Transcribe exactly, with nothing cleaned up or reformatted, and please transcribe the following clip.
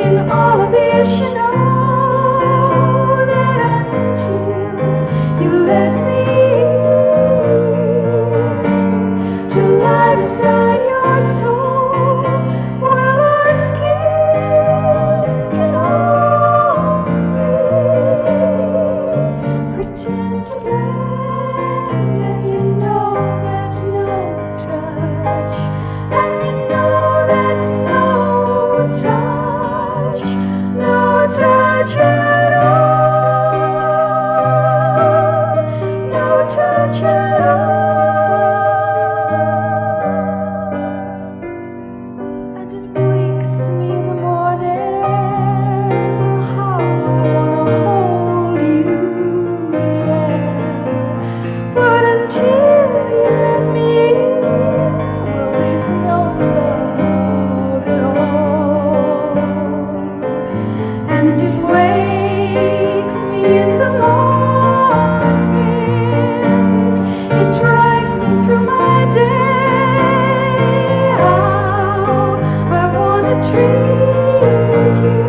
in all of this, you know that until you let me in to lie beside your soul, while our skin can only pretend to blend, and you know that's no touch, and you know that's no touch, no touch at all, no touch at all. And it wakes me in the morning, how I wanna hold you, yeah. But until you let me in, well, there's no love at all. And it wakes me in the morning, it drives me through my day, how I wanna treat you.